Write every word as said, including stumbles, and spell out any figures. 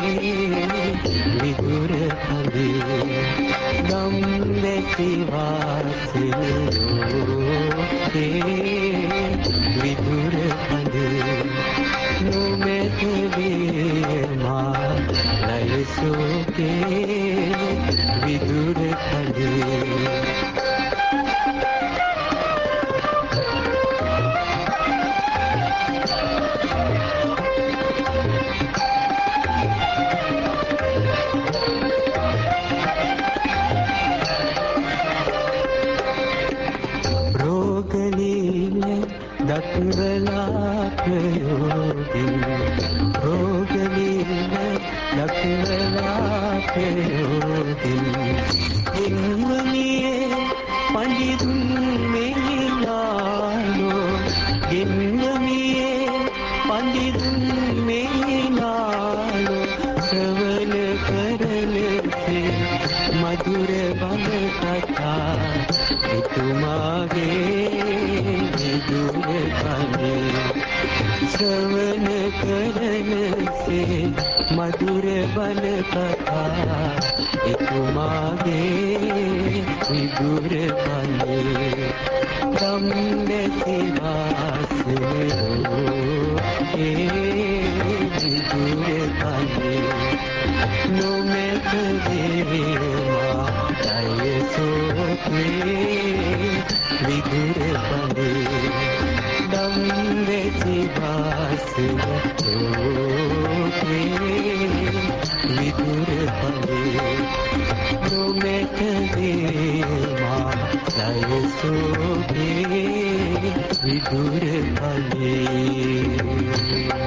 විදුර කඳේ දම් දැසි වාසනයෝතේ විදුර කඳේ නොමැත වේමා ලයසෝකේ විදුර කඳේ දක්වලා ප්‍රයෝගින් රෝගලීන දක්වලා ප්‍රයෝගින් එන්වනියේ පඬිතුන් මේලාලෝ එන්වනියේ පඬිතුන් මේලාලෝ ශ්‍රවණ කරලසේ මధుර බල කථා එතුමාගේ විදුර කඳේ ශ්‍රවණ කරනසේ මధుර බල කථා එතුමාගේ විදුර කඳේ දම් දැසි වාසනයෝ ඒ විදුර කඳේ නොමැත වේවා ලයසෝකේ විදුර කඳේ දම් දැසි වාසනයෝතේ විදුර කඳේ නොමැත වේවා ලයසෝකේ විදුර කඳේ